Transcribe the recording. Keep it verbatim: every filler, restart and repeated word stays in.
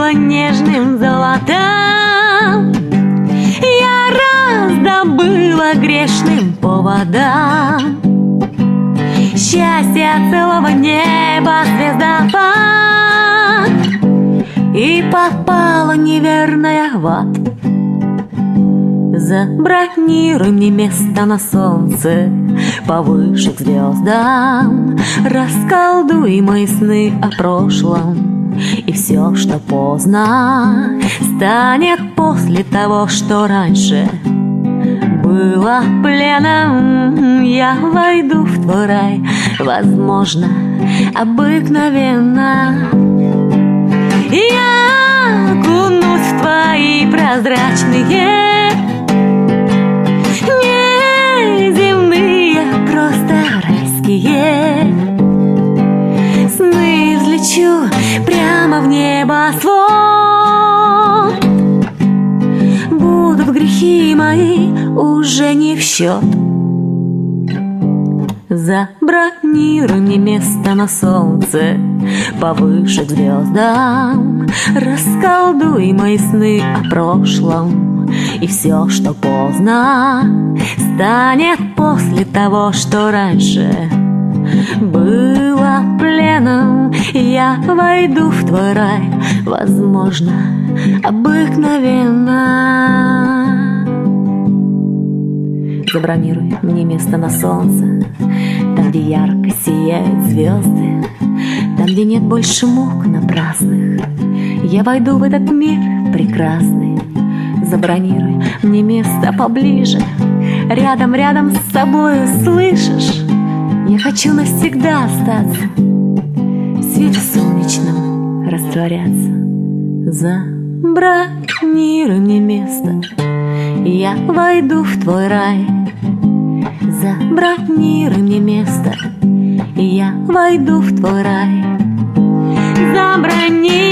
было нежным золотом, я раздобыла грешным поводом. Счастье целого неба звездопад, и попала неверная в ад. Забронируй мне место на солнце повыше к звездам, расколдуй мои сны о прошлом, и все, что поздно, станет после того, что раньше было пленом. Я войду в твой рай, возможно, обыкновенно. Я окунусь в твои прозрачные, неземные, просто райские сны. Взлечу прямо в небосвод, будут грехи мои уже не в счет. Забронируй мне место на солнце повыше к звездам, расколдуй мои сны о прошлом, и все, что поздно, станет после того, что раньше было пленом. Я войду в твой рай, возможно, обыкновенно. Забронируй мне место на солнце, там, где ярко сияют звезды, там, где нет больше мук напрасных. Я войду в этот мир прекрасный. Забронируй мне место поближе, рядом, рядом с собою, слышишь? Я хочу навсегда остаться, в свете солнечном растворяться. Забронируй мне место, я войду в твой рай. Забронируй мне место, и я войду в твой рай. Забронируй